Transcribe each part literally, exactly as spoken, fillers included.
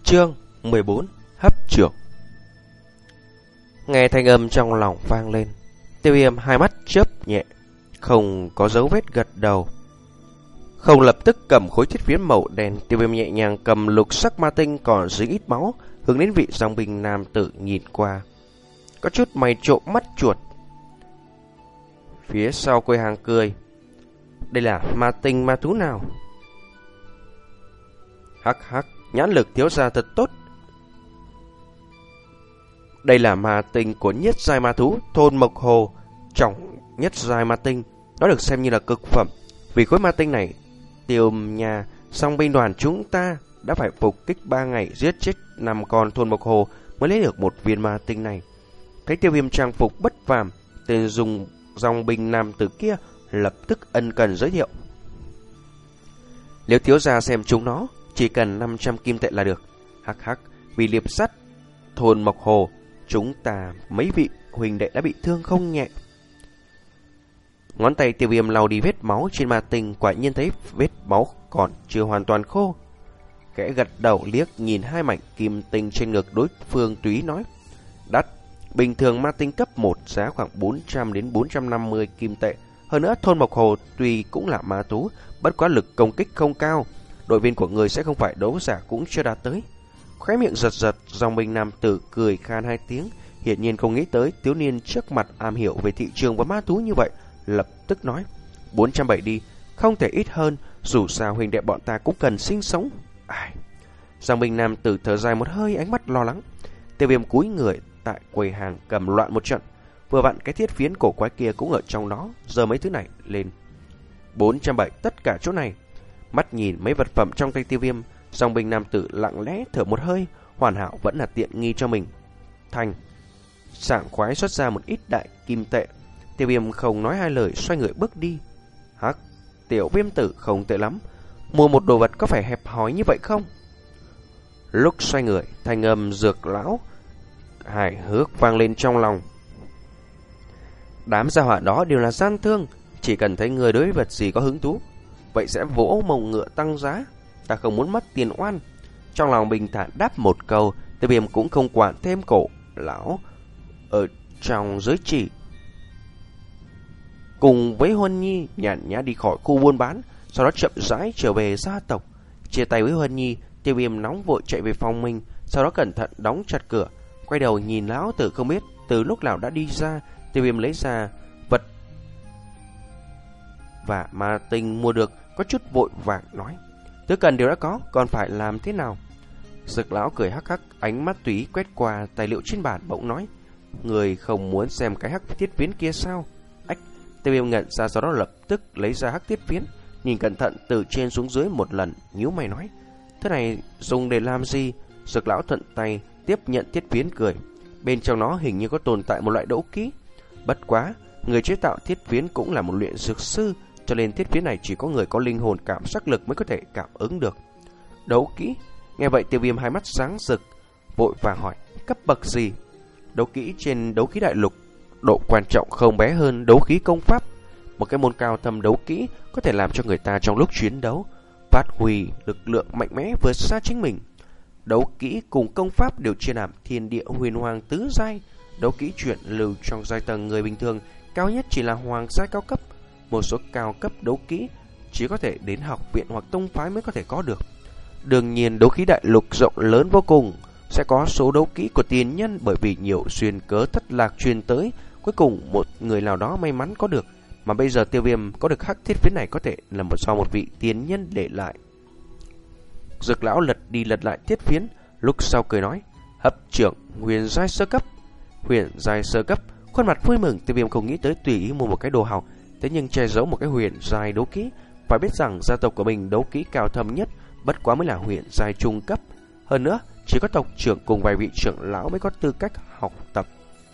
Chương mười bốn. Hấp trưởng. Nghe thanh âm trong lòng vang lên, Tiêu Viêm hai mắt chớp nhẹ, không có dấu vết gật đầu. Không lập tức cầm khối thiết phiến màu đen, Tiêu Viêm nhẹ nhàng cầm lục sắc ma tinh còn dính ít máu, hướng đến vị dòng binh nam tử nhìn qua, có chút mày trộm mắt chuột. Phía sau quầy hàng cười: đây là ma tinh ma thú nào? Hắc hắc, nhãn lực thiếu gia thật tốt. Đây là ma tinh của nhất giai ma thú thôn Mộc Hồ, trọng nhất giai ma tinh, nó được xem như là cực phẩm. Vì khối ma tinh này, Tiêu nhà song binh đoàn chúng ta đã phải phục kích ba ngày, giết chết năm con thôn Mộc Hồ mới lấy được một viên ma tinh này. Thấy Tiêu Viêm trang phục bất phàm, tên dùng dòng binh nam tử kia lập tức ân cần giới thiệu: nếu thiếu gia xem chúng nó, chỉ cần năm trăm kim tệ là được. Hắc hắc, vì liệp sắt thôn Mộc Hồ, chúng ta mấy vị huynh đệ đã bị thương không nhẹ. Ngón tay Tiêu Viêm lau đi vết máu trên ma tinh, quả nhiên thấy vết máu còn chưa hoàn toàn khô. Kẻ gật đầu liếc nhìn hai mảnh kim tinh trên ngực đối phương, tùy nói: đắt, bình thường ma tinh cấp một giá khoảng bốn trăm đến bốn trăm năm mươi kim tệ. Hơn nữa thôn Mộc Hồ tuy cũng là ma thú, bất quá lực công kích không cao, đội viên của người sẽ không phải đấu giả cũng chưa đạt tới. Khóe miệng giật giật, dòng binh nam tử cười khan hai tiếng, hiển nhiên không nghĩ tới thiếu niên trước mặt am hiểu về thị trường và ma thú như vậy, lập tức nói: bốn trăm bảy đi, không thể ít hơn, dù sao huynh đệ bọn ta cũng cần sinh sống. Ai... Dòng binh nam tử thở dài một hơi, ánh mắt lo lắng. Tiêu Viêm cúi người tại quầy hàng cầm loạn một trận, vừa vặn cái thiết phiến cổ quái kia cũng ở trong đó, giờ mấy thứ này lên. bốn trăm bảy tất cả chỗ này. Mắt nhìn mấy vật phẩm trong tay Tiêu Viêm, dòng binh nam tử lặng lẽ thở một hơi, hoàn hảo vẫn là tiện nghi cho mình. Thành sảng khoái xuất ra một ít đại kim tệ. Tiêu Viêm không nói hai lời, xoay người bước đi. Hắc, tiểu Viêm tử không tệ lắm, mua một đồ vật có phải hẹp hòi như vậy không? Lúc xoay người, thanh âm Dược lão hài hước vang lên trong lòng. Đám gia hỏa đó đều là gian thương, chỉ cần thấy người đối với vật gì có hứng thú, vậy sẽ vỗ mông ngựa tăng giá. Ta không muốn mất tiền oan. Trong lòng bình thản đáp một câu, Tiêu Viêm cũng không quản thêm cổ lão ở trong giới chỉ, cùng với Huân Nhi nhàn nhã đi khỏi khu buôn bán, sau đó chậm rãi trở về gia tộc. Chia tay với Huân Nhi, Tiêu Viêm nóng vội chạy về phòng mình, sau đó cẩn thận đóng chặt cửa, quay đầu nhìn lão tử không biết từ lúc nào đã đi ra. Tiêu Viêm lấy ra vật và ma tinh mua được, có chút vội vàng nói: thứ cần đều đã có, còn phải làm thế nào? Dược lão cười hắc hắc, ánh mắt tùy quét qua tài liệu trên bàn, bỗng nói: người không muốn xem cái hắc thiết phiến kia sao? Ách! Tiêu Viêm ngẩn ra, sau đó lập tức lấy ra hắc thiết phiến, nhìn cẩn thận từ trên xuống dưới một lần, nhíu mày nói: thế này dùng để làm gì? Dược lão thuận tay tiếp nhận thiết phiến, cười: bên trong nó hình như có tồn tại một loại đấu kỹ. Bất quá, người chế tạo thiết phiến cũng là một luyện dược sư, cho nên thiết phiến này chỉ có người có linh hồn cảm giác lực mới có thể cảm ứng được. Đấu kỹ? Nghe vậy Tiêu Viêm hai mắt sáng rực, vội vàng hỏi: cấp bậc gì? Đấu kỹ trên đấu khí đại lục, độ quan trọng không bé hơn đấu khí công pháp. Một cái môn cao thâm đấu kỹ có thể làm cho người ta trong lúc chiến đấu phát huy lực lượng mạnh mẽ vượt xa chính mình. Đấu kỹ cùng công pháp đều chia làm thiên địa huyền hoàng tứ giai. Đấu kỹ chuyển lưu trong giai tầng người bình thường cao nhất chỉ là hoàng giai cao cấp. Một số cao cấp đấu kỹ chỉ có thể đến học viện hoặc tông phái mới có thể có được. Đương nhiên đấu khí đại lục rộng lớn vô cùng, sẽ có số đấu kỹ của tiền nhân, bởi vì nhiều xuyên cớ thất lạc truyền tới, cuối cùng một người nào đó may mắn có được. Mà bây giờ Tiêu Viêm có được hắc thiết phiến này có thể là một do một vị tiền nhân để lại. Dược lão lật đi lật lại thiết phiến, lúc sau cười nói: hấp trưởng huyền giai sơ cấp. Huyền giai sơ cấp. Khuôn mặt vui mừng, Tiêu Viêm không nghĩ tới tùy ý mua một cái đồ học, thế nhưng che giấu một cái huyền giai đấu kỹ. Phải biết rằng gia tộc của mình đấu kỹ cao thâm nhất bất quá mới là huyền giai trung cấp, hơn nữa chỉ có tộc trưởng cùng vài vị trưởng lão mới có tư cách học tập.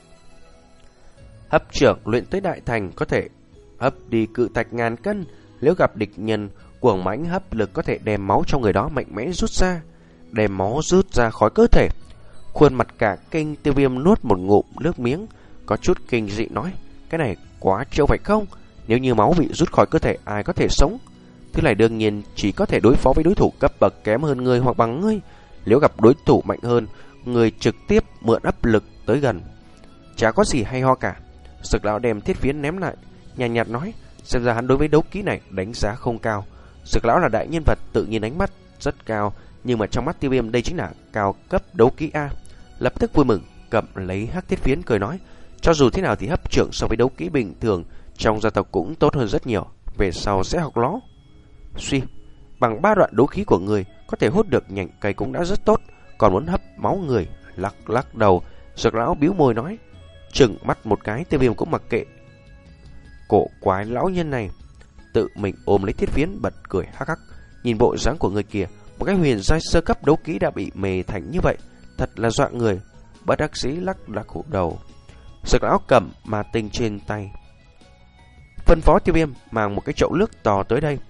Hấp trưởng luyện tới đại thành có thể hấp đi cự thạch ngàn cân, nếu gặp địch nhân cuồng mãnh hấp lực có thể đem máu trong người đó mạnh mẽ rút ra, đem máu rút ra khỏi cơ thể. Khuôn mặt cả kinh, Tiêu Viêm nuốt một ngụm nước miếng, có chút kinh dị nói: cái này quá trâu phải không? Nếu như máu bị rút khỏi cơ thể, ai có thể sống? Thứ này đương nhiên chỉ có thể đối phó với đối thủ cấp bậc kém hơn ngươi hoặc bằng ngươi. Nếu gặp đối thủ mạnh hơn, người trực tiếp mượn áp lực tới gần. Chả có gì hay ho cả. Dược lão đem thiết phiến ném lại, nhàn nhạt nói, xem ra hắn đối với đấu kỹ này đánh giá không cao. Dược lão là đại nhân vật, tự nhiên ánh mắt rất cao, nhưng mà trong mắt Tiêu Viêm đây chính là cao cấp đấu kỹ A. Lập tức vui mừng, cầm lấy hắc thiết phiến cười nói, cho dù thế nào thì hấp trưởng so với đấu kỹ bình thường trong gia tộc cũng tốt hơn rất nhiều, về sau sẽ học nó. Suy, bằng ba đoạn đấu khí của người có thể hút được nhành cây cũng đã rất tốt, còn muốn hấp máu người. Lắc lắc đầu, Dược lão bĩu môi nói, chừng mắt một cái. Tiêu Viêm cũng mặc kệ cổ quái lão nhân này, tự mình ôm lấy thiết phiến bật cười hắc hắc. Nhìn bộ dáng của người kia, một cái huyền giai sơ cấp đấu kỹ đã bị mề thành như vậy, thật là dọa người. Bất đắc dĩ lắc lắc hụ đầu. Dược lão cầm ma tinh trên tay, phân phó Tiêu Viêm mang một cái chậu nước to tới đây.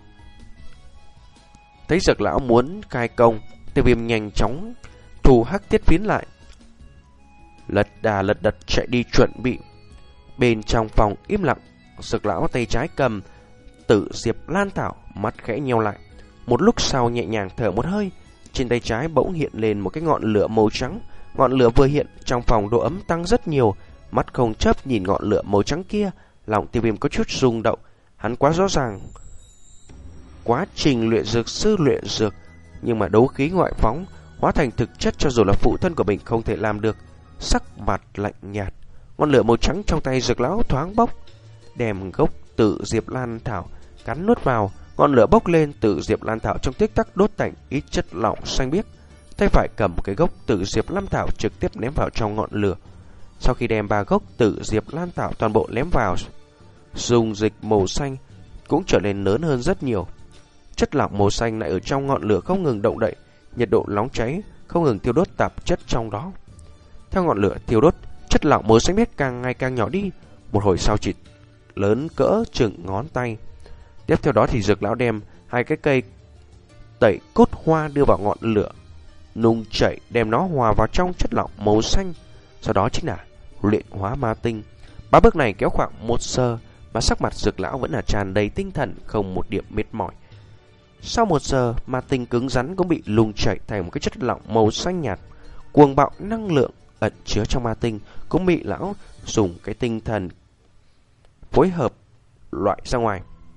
Thấy Dược lão muốn khai công, Tiêu Viêm nhanh chóng thu hắc thiết phiến lại, lật đà lật đật chạy đi chuẩn bị. Bên trong phòng im lặng, Dược lão tay trái cầm Tử Diệp Lan thảo, mắt khẽ nheo lại. Một lúc sau nhẹ nhàng thở một hơi, trên tay trái bỗng hiện lên một cái ngọn lửa màu trắng. Ngọn lửa vừa hiện, trong phòng độ ấm tăng rất nhiều. Mắt không chớp nhìn ngọn lửa màu trắng kia, lòng Tiêu Viêm có chút rung động. Hắn quá rõ ràng quá trình luyện dược sư luyện dược, nhưng mà đấu khí ngoại phóng hóa thành thực chất, cho dù là phụ thân của mình không thể làm được. Sắc mặt lạnh nhạt, ngọn lửa màu trắng trong tay Dược lão thoáng bốc, đem gốc Tử Diệp Lan thảo cắn nuốt vào. Ngọn lửa bốc lên, Tử Diệp Lan thảo trong tích tắc đốt thành ít chất lỏng xanh biếc. Tay phải cầm cái gốc Tử Diệp Lan thảo trực tiếp ném vào trong ngọn lửa. Sau khi đem ba gốc Tử Diệp Lan thảo toàn bộ ném vào, dung dịch màu xanh cũng trở nên lớn hơn rất nhiều. Chất lỏng màu xanh lại ở trong ngọn lửa không ngừng động đậy, nhiệt độ nóng cháy không ngừng thiêu đốt tạp chất trong đó. Theo ngọn lửa thiêu đốt, chất lỏng màu xanh biếc càng ngày càng nhỏ đi, một hồi sau chỉ lớn cỡ chừng ngón tay. Tiếp theo đó thì Dược lão đem hai cái cây tẩy cốt hoa đưa vào ngọn lửa, nung chảy đem nó hòa vào trong chất lỏng màu xanh. Sau đó chính là luyện hóa ma tinh. Ba bước này kéo khoảng một giờ, mà sắc mặt Dược lão vẫn là tràn đầy tinh thần, không một điểm mệt mỏi. Sau một giờ, ma tinh cứng rắn cũng bị nung chảy thành một cái chất lỏng màu xanh nhạt. Cuồng bạo năng lượng ẩn chứa trong ma tinh cũng bị lão dùng cái tinh thần phối hợp loại ra ngoài.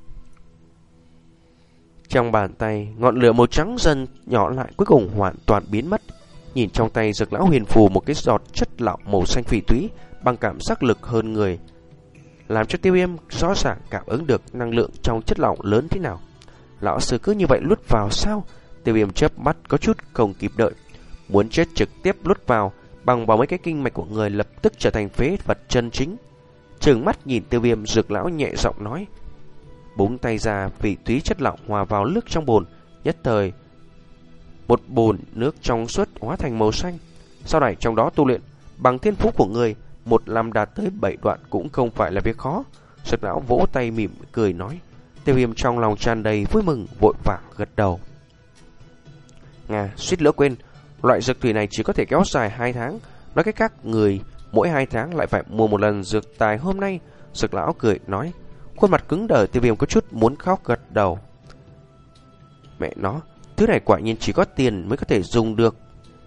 Trong bàn tay, ngọn lửa màu trắng dần nhỏ lại, cuối cùng hoàn toàn biến mất. Nhìn trong tay Dược lão huyền phù một cái giọt chất lỏng màu xanh phỉ thúy, bằng cảm giác lực hơn người, làm cho Tiêu Viêm rõ ràng cảm ứng được năng lượng trong chất lỏng lớn thế nào. Lão sư cứ như vậy luốt vào sao? Tiêu Viêm chớp mắt có chút không kịp đợi, muốn chết trực tiếp luốt vào, bằng vào mấy cái kinh mạch của người lập tức trở thành phế vật chân chính. Trừng mắt nhìn Tiêu Viêm, Dược lão nhẹ giọng nói, búng tay ra, phỉ thúy chất lỏng hòa vào nước trong bồn, nhất thời một bồn nước trong suốt hóa thành màu xanh. Sau này trong đó tu luyện bằng thiên phú của người, một năm đạt tới bảy đoạn cũng không phải là việc khó. Dược lão vỗ tay mỉm cười nói. Tiêu Viêm trong lòng tràn đầy vui mừng, vội vàng gật đầu. Nga, suýt lỡ quên, loại dược thủy này chỉ có thể kéo dài hai tháng. Nói cách khác, người mỗi hai tháng lại phải mua một lần dược tài. Hôm nay Dược lão cười nói. Khuôn mặt cứng đờ, Tiêu Viêm có chút muốn khóc, gật đầu. Mẹ nó, thứ này quả nhiên chỉ có tiền mới có thể dùng được.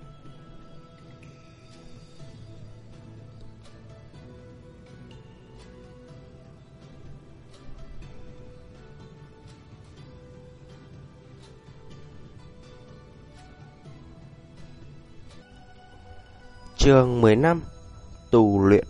Chương mười lăm. Tu luyện.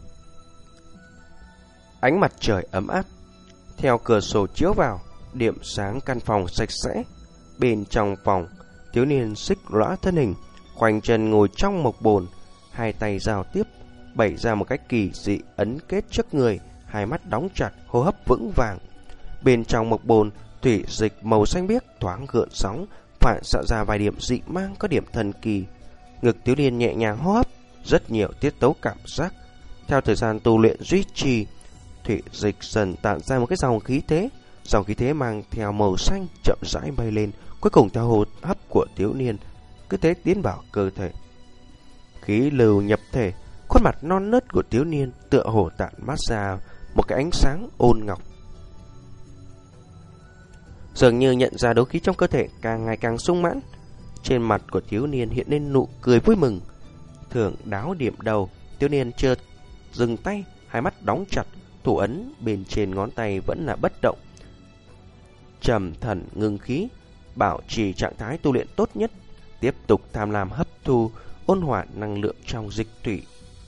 Ánh mặt trời ấm áp theo cửa sổ chiếu vào, điểm sáng căn phòng sạch sẽ. Bên trong phòng, thiếu niên xích lõa thân hình, khoanh chân ngồi trong mộc bồn, hai tay giao tiếp, bày ra một cách kỳ dị ấn kết trước người, hai mắt đóng chặt, hô hấp vững vàng. Bên trong mộc bồn, thủy dịch màu xanh biếc thoáng gợn sóng, phản xạ ra vài điểm dị mang có điểm thần kỳ. Ngực thiếu niên nhẹ nhàng hô hấp, rất nhiều tiết tấu cảm giác. Theo thời gian tu luyện duy trì, thủy dịch dần tản ra một cái dòng khí thế. Dòng khí thế mang theo màu xanh chậm rãi bay lên, cuối cùng theo hô hấp của thiếu niên cứ thế tiến vào cơ thể. Khí lưu nhập thể, khuôn mặt non nớt của thiếu niên tựa hồ tản mát ra một cái ánh sáng ôn ngọc. Dường như nhận ra đấu khí trong cơ thể càng ngày càng sung mãn. Trên mặt của thiếu niên hiện lên nụ cười vui mừng. Thường đáo điểm đầu, thiếu niên chợt dừng tay, hai mắt đóng chặt, thủ ấn bên trên ngón tay vẫn là bất động. Trầm thần ngưng khí, bảo trì trạng thái tu luyện tốt nhất, tiếp tục tham lam hấp thu ôn hòa năng lượng trong dịch thủy.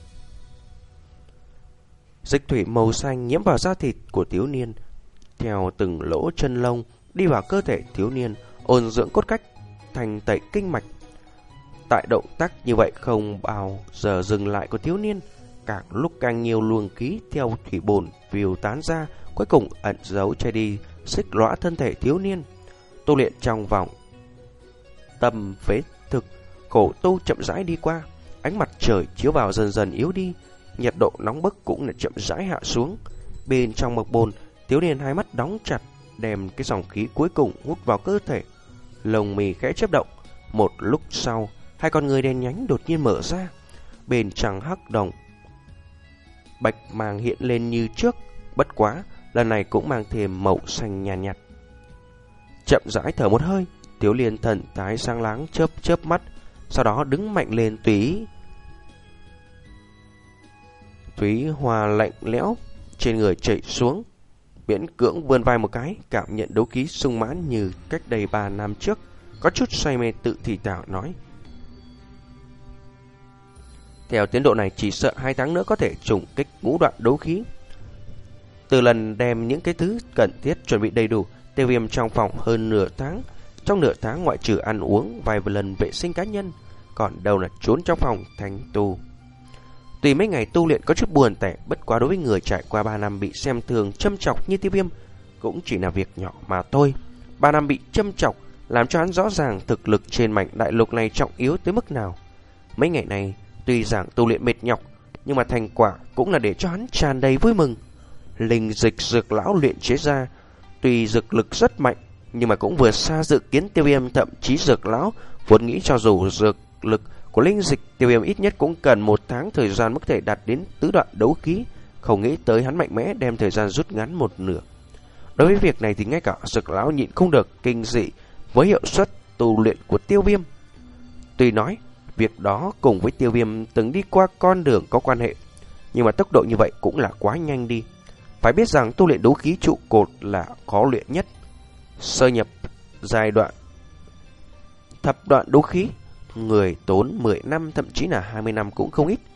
Dịch thủy màu xanh nhiễm vào da thịt của thiếu niên, theo từng lỗ chân lông đi vào cơ thể thiếu niên, ôn dưỡng cốt cách, thành tẩy kinh mạch. Tại động tác như vậy không bao giờ dừng lại của thiếu niên, càng lúc càng nhiều luồng khí theo thủy bồn phiêu tán ra, cuối cùng ẩn giấu che đi xích lõa thân thể thiếu niên. Tu luyện trong vòng tâm phế thực, khổ tu chậm rãi đi qua, ánh mặt trời chiếu vào dần dần yếu đi, nhiệt độ nóng bức cũng là chậm rãi hạ xuống. Bên trong mộc bồn, thiếu niên hai mắt đóng chặt, đem cái dòng khí cuối cùng hút vào cơ thể. Lồng mì khẽ chớp động, một lúc sau, hai con người đen nhánh đột nhiên mở ra, bên trong hắc đồng bạch màng hiện lên như trước, bất quá lần này cũng mang thêm màu xanh nhàn nhạt, nhạt. Chậm rãi thở một hơi, thiếu niên thần thái sáng láng chớp chớp mắt, sau đó đứng mạnh lên, tùy Túy hoa lạnh lẽo trên người chảy xuống, miễn cưỡng vươn vai một cái, cảm nhận đấu khí sung mãn như cách đây ba năm trước, có chút say mê tự thì thảo nói: theo tiến độ này chỉ sợ hai tháng nữa có thể trùng kích ngũ đoạn đấu khí. Từ lần đem những cái thứ cần thiết chuẩn bị đầy đủ, Tiêu Viêm trong phòng hơn nửa tháng. Trong nửa tháng ngoại trừ ăn uống, vài lần vệ sinh cá nhân, còn đâu là trốn trong phòng thành tu. Tuy mấy ngày tu luyện có chút buồn tẻ, bất quá đối với người trải qua ba năm bị xem thường châm chọc như Tiêu Viêm cũng chỉ là việc nhỏ mà thôi. Ba năm bị châm chọc làm cho hắn rõ ràng thực lực trên mảnh đại lục này trọng yếu tới mức nào. Mấy ngày này tuy rằng tu luyện mệt nhọc, nhưng mà thành quả cũng là để cho hắn tràn đầy vui mừng. Linh dịch dược lão luyện chế ra, tuy dược lực rất mạnh, nhưng mà cũng vừa xa dự kiến Tiêu Viêm. Thậm chí dược lão vốn nghĩ cho dù dược lực của linh dịch Tiêu Viêm ít nhất cũng cần một tháng thời gian mới có thể đạt đến tứ đoạn đấu khí, không nghĩ tới hắn mạnh mẽ đem thời gian rút ngắn một nửa. Đối với việc này thì ngay cả dược lão nhịn không được kinh dị với hiệu suất tu luyện của Tiêu Viêm. Tuy nói việc đó cùng với Tiêu Viêm từng đi qua con đường có quan hệ, nhưng mà tốc độ như vậy cũng là quá nhanh đi. Phải biết rằng tu luyện đấu khí trụ cột là khó luyện nhất. Sơ nhập giai đoạn thập đoạn đấu khí, người tốn mười năm thậm chí là hai mươi năm cũng không ít.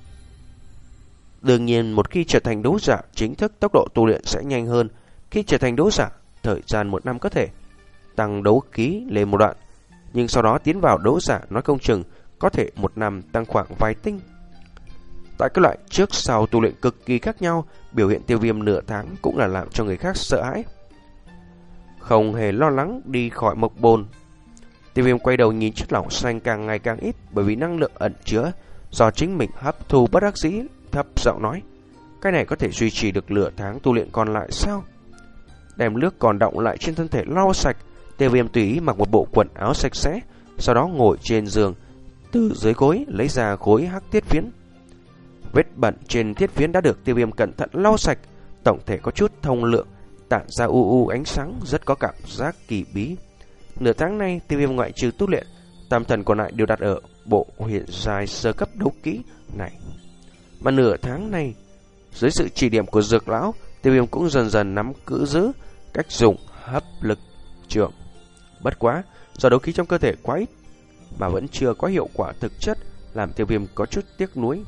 Đương nhiên một khi trở thành đấu giả chính thức, tốc độ tu luyện sẽ nhanh hơn. Khi trở thành đấu giả, thời gian một năm có thể tăng đấu khí lên một đoạn, nhưng sau đó tiến vào đấu giả nói không chừng có thể một năm tăng khoảng vài tinh. Tại các loại trước sau tu luyện cực kỳ khác nhau, biểu hiện Tiêu Viêm nửa tháng cũng là làm cho người khác sợ hãi. Không hề lo lắng đi khỏi mộc bồn, Tiêu Viêm quay đầu nhìn chất lỏng xanh càng ngày càng ít, bởi vì năng lượng ẩn chứa do chính mình hấp thu bất đắc dĩ, thấp giọng nói: cái này có thể duy trì được nửa tháng tu luyện còn lại sao? Đem nước còn đọng lại trên thân thể lau sạch, Tiêu Viêm tùy ý mặc một bộ quần áo sạch sẽ, sau đó ngồi trên giường, từ dưới gối lấy ra khối hắc thiết phiến. Vết bẩn trên thiết phiến đã được Tiêu Viêm cẩn thận lau sạch, tổng thể có chút thông lượng, tản ra u u ánh sáng, rất có cảm giác kỳ bí. Nửa tháng nay, Tiêu Viêm ngoại trừ tu luyện, tam thần còn lại đều đặt ở bộ huyền giai sơ cấp đấu kỹ này. Mà nửa tháng này, dưới sự chỉ điểm của dược lão, Tiêu Viêm cũng dần dần nắm giữ giữ cách dùng hấp lực trường. Bất quá, do đấu khí trong cơ thể quá ít mà vẫn chưa có hiệu quả thực chất, làm Tiêu Viêm có chút tiếc nuối.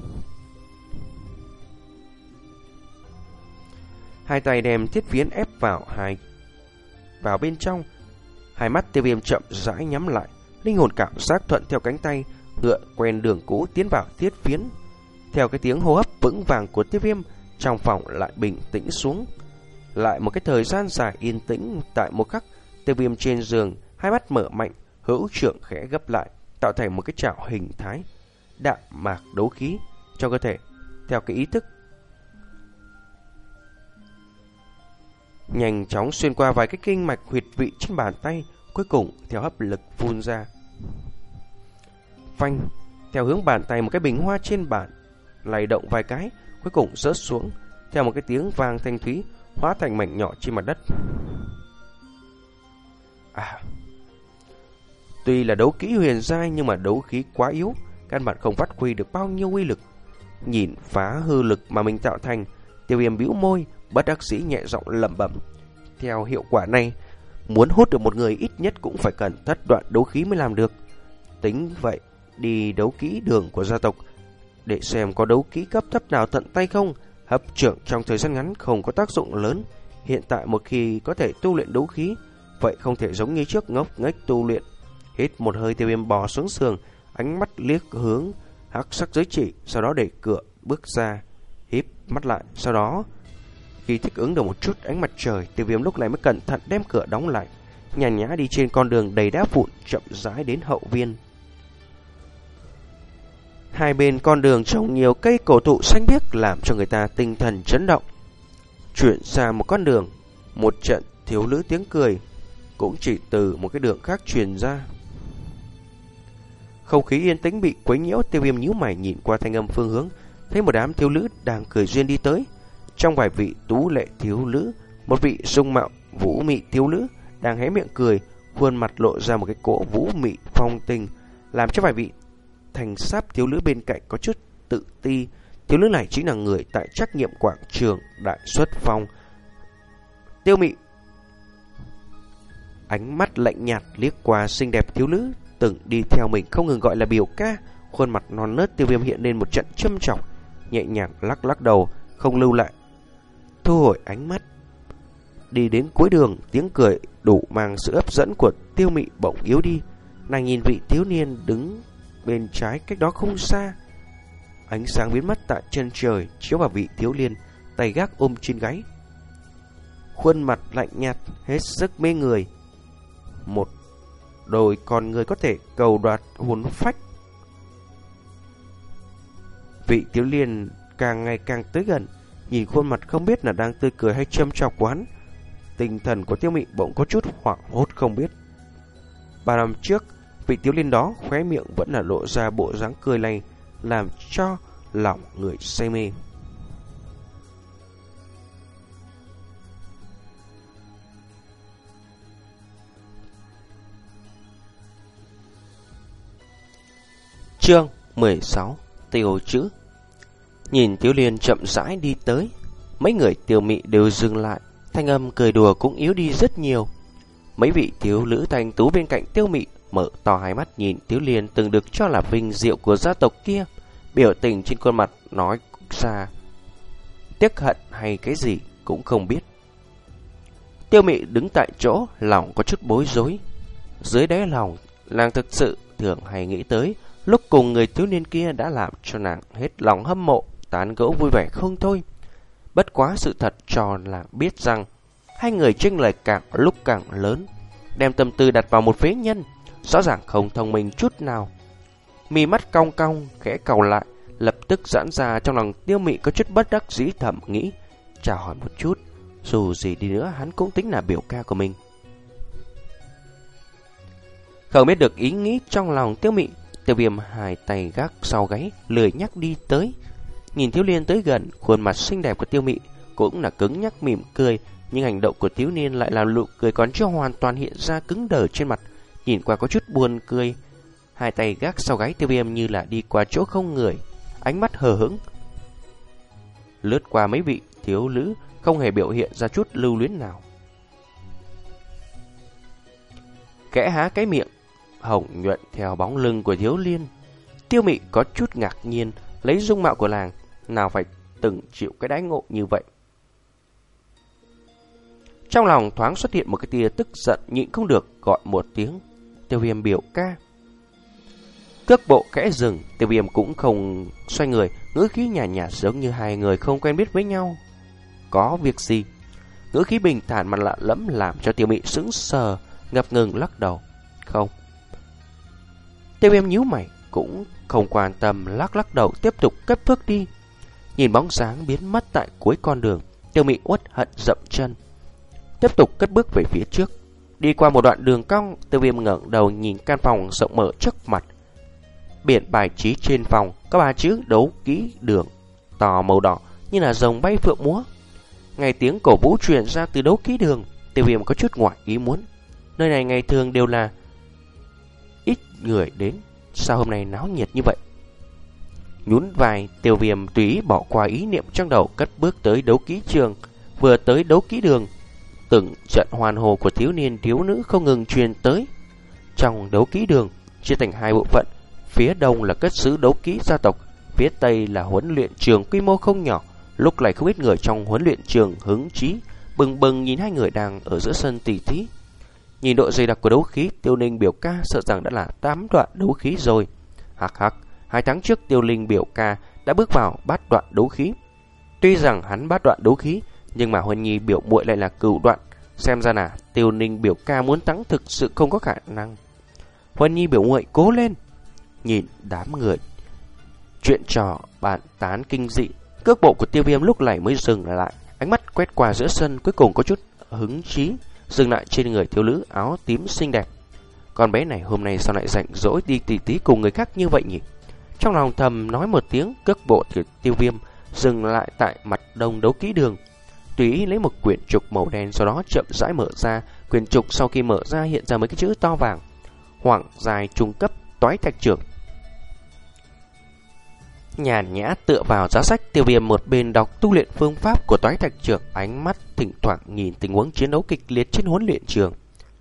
Hai tay đem thiết phiến ép vào hai vào bên trong, hai mắt Tiêu Viêm chậm rãi nhắm lại, linh hồn cảm giác thuận theo cánh tay ngựa quen đường cũ tiến vào thiết phiến. Theo cái tiếng hô hấp vững vàng của Tiêu Viêm, trong phòng lại bình tĩnh xuống. Lại một cái thời gian dài yên tĩnh. Tại một khắc, Tiêu Viêm trên giường, hai mắt mở mạnh, hữu trưởng khẽ gấp lại, tạo thành một cái chảo hình thái đạm mạc đấu khí trong cơ thể. Theo cái ý thức nhanh chóng xuyên qua vài cái kinh mạch huyệt vị trên bàn tay, cuối cùng theo hấp lực phun ra. Phanh, theo hướng bàn tay, một cái bình hoa trên bàn lay động vài cái, cuối cùng rớt xuống, theo một cái tiếng vang thanh thúy, hóa thành mảnh nhỏ trên mặt đất. À, Tuy là đấu kỹ huyền giai nhưng mà đấu khí quá yếu, căn bản không phát huy được bao nhiêu uy lực. Nhìn phá hư lực mà mình tạo thành, Tiêu Viêm bĩu môi, bất đắc dĩ nhẹ giọng lẩm bẩm. Theo hiệu quả này, muốn hút được một người ít nhất cũng phải cần thất đoạn đấu khí mới làm được. Tính vậy, đi đấu kỹ đường của gia tộc để xem có đấu kỹ cấp thấp nào tận tay không. Hấp trưởng trong thời gian ngắn không có tác dụng lớn. Hiện tại một khi có thể tu luyện đấu khí, vậy không thể giống như trước ngốc nghếch tu luyện. Hít một hơi, Tiêu Viêm bò xuống giường, ánh mắt liếc hướng hắc sắc giới chỉ, sau đó đẩy cửa bước ra, híp mắt lại. Sau đó khi thích ứng được một chút ánh mặt trời, Tiêu Viêm lúc này mới cẩn thận đem cửa đóng lại, nhàn nhã đi trên con đường đầy đá vụn, chậm rãi đến hậu viên. Hai bên con đường trồng nhiều cây cổ thụ xanh biếc làm cho người ta tinh thần chấn động. Chuyển sang một con đường, một trận thiếu nữ tiếng cười cũng chỉ từ một cái đường khác truyền ra. Không khí yên tĩnh bị quấy nhiễu, Tiêu Viêm nhíu mày nhìn qua thanh âm phương hướng, thấy một đám thiếu nữ đang cười duyên đi tới. Trong vài vị tú lệ thiếu nữ, một vị dung mạo vũ mị thiếu nữ đang hé miệng cười, khuôn mặt lộ ra một cái cỗ vũ mị phong tình, làm cho vài vị thành sáp thiếu nữ bên cạnh có chút tự ti. Thiếu nữ này chính là người tại trắc nghiệm quảng trường Đại Xuất Phong. Tiêu Mị ánh mắt lạnh nhạt liếc qua xinh đẹp thiếu nữ từng đi theo mình không ngừng gọi là biểu ca. Khuôn mặt non nớt Tiêu Viêm hiện lên một trận châm chọc, nhẹ nhàng lắc lắc đầu, không lưu lại, thu hồi ánh mắt. Đi đến cuối đường, tiếng cười đủ mang sự hấp dẫn của Tiêu Mị bỗng yếu đi. Nàng nhìn vị thiếu niên đứng bên trái cách đó không xa, ánh sáng biến mất tại chân trời, chiếu vào vị thiếu niên tay gác ôm trên gáy, khuôn mặt lạnh nhạt hết sức mê người. Một đôi con người có thể cầu đoạt hồn phách. Vị thiếu niên càng ngày càng tới gần, nhìn khuôn mặt không biết là đang tươi cười hay châm chọc của hắn, tinh thần của Tiêu Mị bỗng có chút hoảng hốt không biết. Ba năm trước, vị thiếu niên đó khóe miệng vẫn là lộ ra bộ dáng cười lành, làm cho lòng người say mê. Chương mười sáu. Tiêu chữ. Nhìn thiếu niên chậm rãi đi tới, mấy người Tiêu Mị đều dừng lại, thanh âm cười đùa cũng yếu đi rất nhiều. Mấy vị thiếu nữ thanh tú bên cạnh Tiêu Mị mở to hai mắt nhìn thiếu niên từng được cho là vinh diệu của gia tộc kia, biểu tình trên khuôn mặt nói ra tiếc hận hay cái gì cũng không biết. Tiêu Mị đứng tại chỗ, lòng có chút bối rối. Dưới đáy lòng, nàng thực sự thường hay nghĩ tới lúc cùng người thiếu niên kia đã làm cho nàng hết lòng hâm mộ, tán gẫu vui vẻ không thôi. Bất quá sự thật cho là biết rằng hai người chênh lệch càng lúc càng lớn, đem tâm tư đặt vào một phế nhân, rõ ràng không thông minh chút nào. Mi mắt cong cong, khẽ cau lại, lập tức giãn ra. Trong lòng Tiêu Mị có chút bất đắc dĩ thầm nghĩ, chào hỏi một chút, dù gì đi nữa hắn cũng tính là biểu ca của mình. Không biết được ý nghĩ trong lòng Tiêu Mị, Tiêu Viêm hai tay gác sau gáy, lười nhắc đi tới. Nhìn thiếu niên tới gần, khuôn mặt xinh đẹp của Tiêu Mị cũng là cứng nhắc mỉm cười, nhưng hành động của thiếu niên lại làm nụ cười còn chưa hoàn toàn hiện ra cứng đờ trên mặt, nhìn qua có chút buồn cười. Hai tay gác sau gáy, Tiêu Viêm như là đi qua chỗ không người, ánh mắt hờ hững lướt qua mấy vị thiếu nữ, không hề biểu hiện ra chút lưu luyến nào. Kẽ há cái miệng hồng nhuận theo bóng lưng của thiếu niên, Tiêu Mị có chút ngạc nhiên, lấy dung mạo của nàng nào phải từng chịu cái đãi ngộ như vậy. Trong lòng thoáng xuất hiện một cái tia tức giận, nhịn không được gọi một tiếng Tiêu Viêm biểu ca. Cước bộ khẽ dừng, Tiêu Viêm cũng không xoay người, ngữ khí nhàn nhạt giống như hai người không quen biết với nhau. Có việc gì? Ngữ khí bình thản mà lạ lẫm làm cho Tiêu Mị sững sờ, ngập ngừng lắc đầu. Không. Tiêu Viêm nhíu mày, cũng không quan tâm, lắc lắc đầu tiếp tục cất bước đi. Nhìn bóng dáng biến mất tại cuối con đường, Tiêu Mị uất hận dậm chân, tiếp tục cất bước về phía trước. Đi qua một đoạn đường cong, Tiêu Viêm ngẩng đầu nhìn căn phòng rộng mở trước mặt. Biển bài trí trên phòng có ba chữ đấu kỹ đường, tỏ màu đỏ như là rồng bay phượng múa. Nghe tiếng cổ vũ truyền ra từ đấu kỹ đường, Tiêu Viêm có chút ngoại ý muốn. Nơi này ngày thường đều là người đến, sao hôm nay náo nhiệt như vậy? Nhún vai, Tiêu Viêm tùy ý bỏ qua ý niệm trong đầu, cất bước tới đấu kỹ trường. Vừa tới đấu kỹ đường, từng trận hoàn hồ của thiếu niên thiếu nữ không ngừng truyền tới. Trong đấu kỹ đường chia thành hai bộ phận, phía đông là cất giữ đấu kỹ gia tộc, phía tây là huấn luyện trường quy mô không nhỏ. Lúc này không ít người trong huấn luyện trường hứng chí bừng bừng nhìn hai người đang ở giữa sân tỉ thí. Nhìn độ dày đặc của đấu khí, Tiêu Ninh biểu ca sợ rằng đã là tám đoạn đấu khí rồi. Hắc hắc, hai tháng trước Tiêu Ninh biểu ca đã bước vào bát đoạn đấu khí. Tuy rằng hắn bát đoạn đấu khí, nhưng mà Huân Nhi biểu muội lại là cửu đoạn. Xem ra là Tiêu Ninh biểu ca muốn thắng thực sự không có khả năng. Huân Nhi biểu muội cố lên. Nhìn đám người chuyện trò bàn tán kinh dị, cước bộ của Tiêu Viêm lúc này mới dừng lại, ánh mắt quét qua giữa sân, cuối cùng có chút hứng chí dừng lại trên người thiếu nữ áo tím xinh đẹp. Con bé này hôm nay sao lại rảnh rỗi đi tỉ thí cùng người khác như vậy nhỉ? Trong lòng thầm nói một tiếng, cước bộ của Tiêu Viêm dừng lại tại mặt đông đấu kỹ đường, tùy ý lấy một quyển trục màu đen, sau đó chậm rãi mở ra. Quyển trục sau khi mở ra hiện ra mấy cái chữ to vàng: Hoàng dài trung cấp toái thạch trưởng. Nhàn nhã tựa vào giá sách, Tiêu Viêm một bên đọc tu luyện phương pháp của toái thạch trưởng, ánh mắt thỉnh thoảng nhìn tình huống chiến đấu kịch liệt trên huấn luyện trường.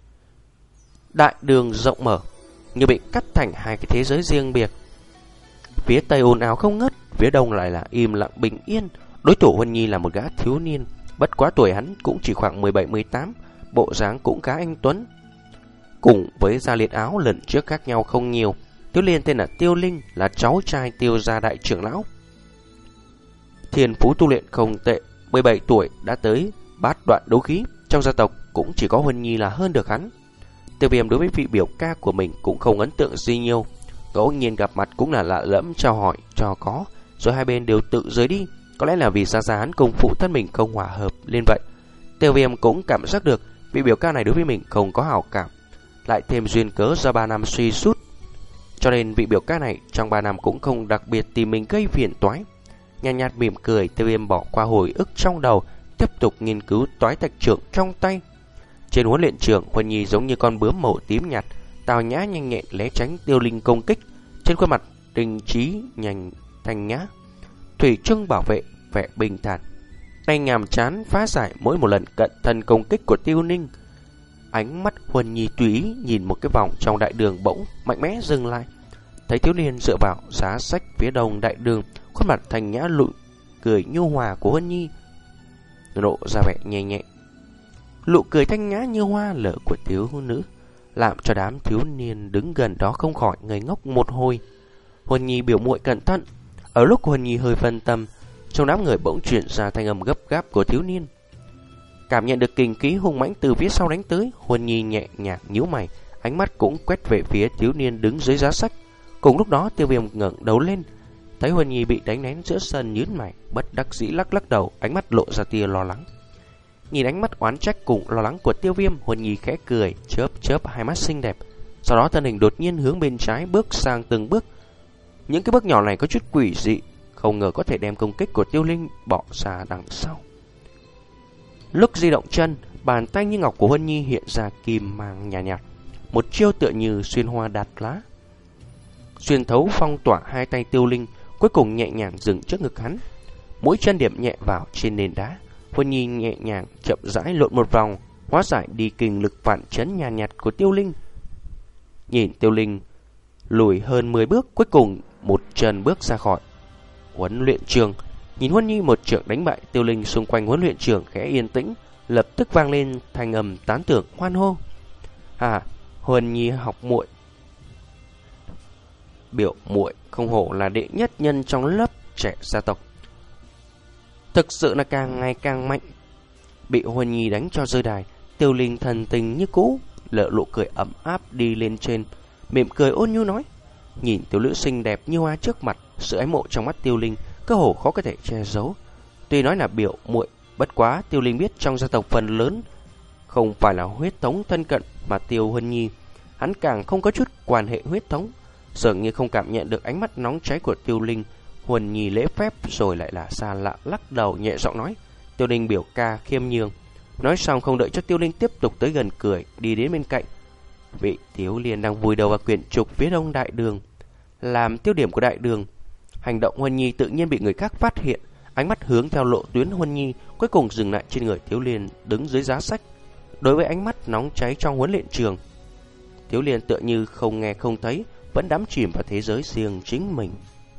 Đại đường rộng mở, như bị cắt thành hai cái thế giới riêng biệt. Phía tây ồn ào không ngớt, phía đông lại là im lặng bình yên. Đối thủ Huân Nhi là một gã thiếu niên, bất quá tuổi hắn cũng chỉ khoảng mười bảy mười tám, bộ dáng cũng khá anh tuấn. Cùng với gia liệt áo lần trước khác nhau không nhiều. Thiếu niên tên là Tiêu Linh, là cháu trai Tiêu gia đại trưởng lão. Thiên phú tu luyện không tệ, mười bảy tuổi đã tới bát đoạn đấu khí. Trong gia tộc cũng chỉ có Huân Nhi là hơn được hắn. Tiêu Viêm đối với vị biểu ca của mình cũng không ấn tượng gì nhiều, ngẫu nhiên gặp mặt cũng là lạ lẫm chào hỏi cho có, rồi hai bên đều tự rời đi. Có lẽ là vì xa xa hắn cùng phụ thân mình không hòa hợp lên vậy. Tiêu Viêm cũng cảm giác được vị biểu ca này đối với mình không có hảo cảm, lại thêm duyên cớ do ba năm suy sút, cho nên vị biểu ca này trong ba năm cũng không đặc biệt tìm mình gây phiền toái. Nhàn nhạt mỉm cười, Tiêu Viêm bỏ qua hồi ức trong đầu, tiếp tục nghiên cứu toái thạch trưởng trong tay. Trên huấn luyện trường, Huân Nhi giống như con bướm màu tím nhạt, tào nhã nhanh nhẹn né tránh Tiêu Linh công kích. Trên khuôn mặt đình trí nhanh thanh nhã, thủy chung bảo vệ vẻ bình thản, tay nhàm chán phá giải mỗi một lần cận thân công kích của Tiêu Ninh. Ánh mắt Huân Nhi tùy ý nhìn một cái vòng trong đại đường, bỗng mạnh mẽ dừng lại. Thấy thiếu niên dựa vào giá sách phía đông đại đường, khuôn mặt thanh nhã lụi cười nhu hòa của Huân Nhi lộ ra vẻ nhẹ nhẹ. Nụ cười thanh nhã như hoa lở của thiếu nữ làm cho đám thiếu niên đứng gần đó không khỏi ngây ngốc một hồi. Huân Nhi biểu muội cẩn thận. Ở lúc Huân Nhi hơi phân tâm, trong đám người bỗng chuyển ra thanh âm gấp gáp của thiếu niên. Cảm nhận được kình khí hung mãnh từ phía sau đánh tới, Huân Nhi nhẹ nhàng nhíu mày, ánh mắt cũng quét về phía thiếu niên đứng dưới giá sách. Cùng lúc đó, Tiêu Viêm ngẩng đầu lên, thấy Huân Nhi bị đánh nén giữa sân, nhướng mày, bất đắc dĩ lắc lắc đầu, ánh mắt lộ ra tia lo lắng. Nhìn ánh mắt oán trách cùng lo lắng của Tiêu Viêm, Huân Nhi khẽ cười, chớp chớp hai mắt xinh đẹp. Sau đó thân hình đột nhiên hướng bên trái bước sang từng bước. Những cái bước nhỏ này có chút quỷ dị, không ngờ có thể đem công kích của Tiêu Linh bỏ ra đằng sau. Lúc di động chân, bàn tay như ngọc của Huân Nhi hiện ra kim mang nhạt nhạt, một chiêu tựa như xuyên hoa đạt lá, xuyên thấu phong tỏa hai tay Tiêu Linh, cuối cùng nhẹ nhàng dừng trước ngực hắn. Mũi chân điểm nhẹ vào trên nền đá, Huân Nhi nhẹ nhàng chậm rãi lộn một vòng, hóa giải đi kình lực phản chấn nhàn nhạt, nhạt của Tiêu Linh. Nhìn Tiêu Linh lùi hơn mười bước, cuối cùng một chân bước ra khỏi huấn luyện trường. Nhìn Huân Nhi một trượng đánh bại Tiêu Linh, xung quanh huấn luyện trường khẽ yên tĩnh, lập tức vang lên thanh âm tán thưởng hoan hô. À, Huân Nhi học muội, biểu muội không hổ là đệ nhất nhân trong lớp trẻ gia tộc, thực sự là càng ngày càng mạnh. Bị Huân Nhi đánh cho rơi đài, Tiêu Linh thần tình như cũ, lợ nụ cười ấm áp đi lên trên, mỉm cười ôn nhu nói. Nhìn tiểu nữ xinh đẹp như hoa trước mặt, sự ái mộ trong mắt Tiêu Linh cơ hồ khó có thể che giấu. Tuy nói là biểu muội, bất quá Tiêu Linh biết trong gia tộc phần lớn không phải là huyết thống thân cận, mà Tiêu Huân Nhi hắn càng không có chút quan hệ huyết thống. Dường như không cảm nhận được ánh mắt nóng cháy của Tiêu Linh, Huân Nhi lễ phép rồi lại là xa lạ lắc đầu nhẹ giọng nói. Tiêu Linh biểu ca khiêm nhường. Nói xong không đợi cho Tiêu Linh tiếp tục tới gần, cười đi đến bên cạnh, Vị Tiếu Liên đang vùi đầu vào quyển trục phía đông đại đường, làm tiêu điểm của đại đường. Hành động Huân Nhi tự nhiên bị người khác phát hiện, ánh mắt hướng theo lộ tuyến Huân Nhi, cuối cùng dừng lại trên người Tiếu Liên đứng dưới giá sách. Đối với ánh mắt nóng cháy trong huấn luyện trường, Tiếu Liên tựa như không nghe không thấy, vẫn đắm chìm vào thế giới riêng chính mình.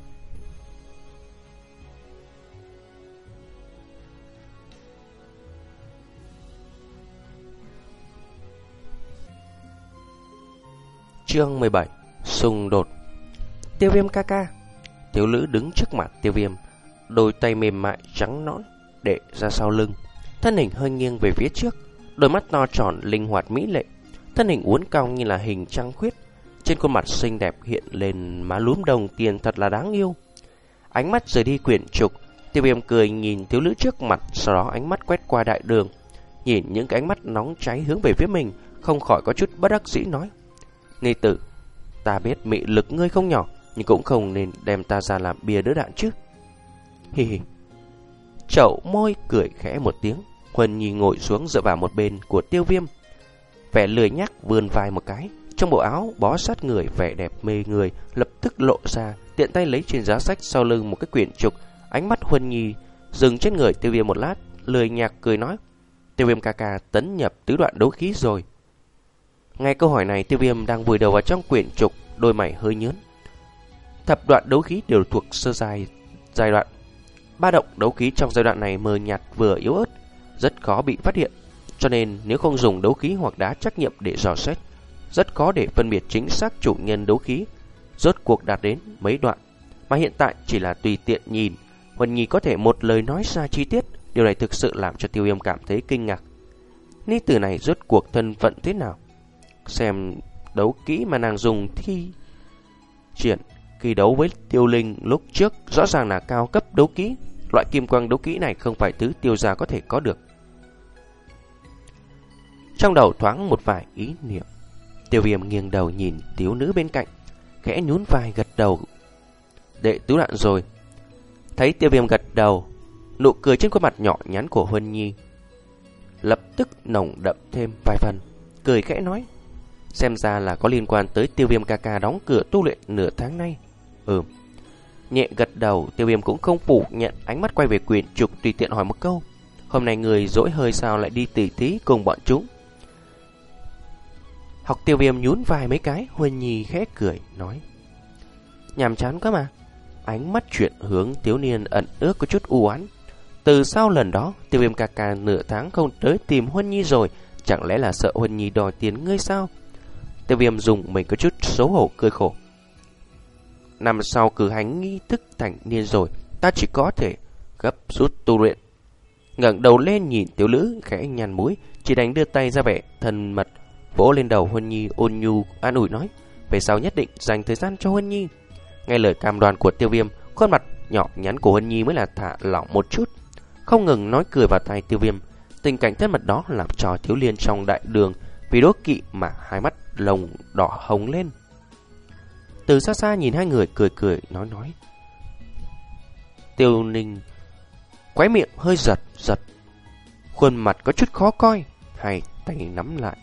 Chương mười bảy. Xung đột. Tiêu Viêm ca ca. Tiểu Lữ đứng trước mặt Tiêu Viêm, đôi tay mềm mại trắng nõn để ra sau lưng, thân hình hơi nghiêng về phía trước, đôi mắt to tròn linh hoạt mỹ lệ, thân hình uốn cong như là hình trăng khuyết, trên khuôn mặt xinh đẹp hiện lên má lúm đồng tiền thật là đáng yêu. Ánh mắt rời đi quyển trục, Tiêu Viêm cười nhìn thiếu nữ trước mặt, sau đó ánh mắt quét qua đại đường, nhìn những cái ánh mắt nóng cháy hướng về phía mình, không khỏi có chút bất đắc dĩ nói: Nhi tử, ta biết mị lực ngươi không nhỏ, nhưng cũng không nên đem ta ra làm bia đỡ đạn chứ. Hi hi. Chậu môi cười khẽ một tiếng, Huân Nhi ngồi xuống dựa vào một bên của Tiêu Viêm, vẻ lười nhác vươn vai một cái, trong bộ áo bó sát người vẻ đẹp mê người lập tức lộ ra, tiện tay lấy trên giá sách sau lưng một cái quyển trục. Ánh mắt Huân Nhi dừng trên người Tiêu Viêm một lát, lười nhác cười nói: Tiêu Viêm ca ca tấn nhập tứ đoạn đấu khí rồi. Nghe câu hỏi này, Tiêu Viêm đang vùi đầu vào trong quyển trục, đôi mày hơi nhướng. Thập đoạn đấu khí đều thuộc sơ giai giai đoạn. Ba động đấu khí trong giai đoạn này mờ nhạt vừa yếu ớt, rất khó bị phát hiện, cho nên nếu không dùng đấu khí hoặc đá trắc nghiệm để dò xét, rất khó để phân biệt chính xác chủ nhân đấu khí rốt cuộc đạt đến mấy đoạn. Mà hiện tại chỉ là tùy tiện nhìn, Huân Nhi có thể một lời nói ra chi tiết, điều này thực sự làm cho Tiêu Viêm cảm thấy kinh ngạc. Ni tử này rốt cuộc thân phận thế nào? Xem đấu kỹ mà nàng dùng thi triển khi đấu với Tiêu Linh lúc trước rõ ràng là cao cấp đấu kỹ. Loại kim quang đấu kỹ này không phải thứ Tiêu gia có thể có được. Trong đầu thoáng một vài ý niệm, Tiêu Viêm nghiêng đầu nhìn thiếu nữ bên cạnh, khẽ nhún vai gật đầu. Đệ tứ đoạn rồi. Thấy Tiêu Viêm gật đầu, nụ cười trên khuôn mặt nhỏ nhắn của Huân Nhi lập tức nồng đậm thêm vài phần, cười khẽ nói: Xem ra là có liên quan tới Tiêu Viêm ca ca đóng cửa tu luyện nửa tháng nay. Ừ. Nhẹ gật đầu, Tiêu Viêm cũng không phủ nhận, ánh mắt quay về quyển trục tùy tiện hỏi một câu: Hôm nay người dỗi hơi sao lại đi tỉ thí cùng bọn chúng? Học Tiêu Viêm nhún vai mấy cái, Huân Nhi khẽ cười nói: Nhàm chán quá mà. Ánh mắt chuyển hướng thiếu niên ẩn ước có chút u oán. Từ sau lần đó, Tiêu Viêm ca ca nửa tháng không tới tìm Huân Nhi rồi, chẳng lẽ là sợ Huân Nhi đòi tiền ngươi sao? Tiêu Viêm dùng mình có chút xấu hổ cười khổ. Năm sau cử hành nghi thức thành niên rồi, ta chỉ có thể gấp rút tu luyện. Ngẩng đầu lên nhìn Tiểu Lữ khẽ nhăn mũi, chỉ đành đưa tay ra vẻ thân mật vỗ lên đầu Huân Nhi, ôn nhu an ủi nói: Về sau nhất định dành thời gian cho Huân Nhi. Nghe lời cam đoan của Tiêu Viêm, khuôn mặt nhỏ nhắn của Huân Nhi mới là thả lỏng một chút, không ngừng nói cười vào tai Tiêu Viêm. Tình cảnh thân mật đó làm cho Thiếu Liên trong đại đường vì đố kỵ mà hai mắt lồng đỏ hồng lên. Từ xa xa nhìn hai người cười cười nói nói, Tiêu Ninh quái miệng hơi giật giật, khuôn mặt có chút khó coi, hai tay nắm lại.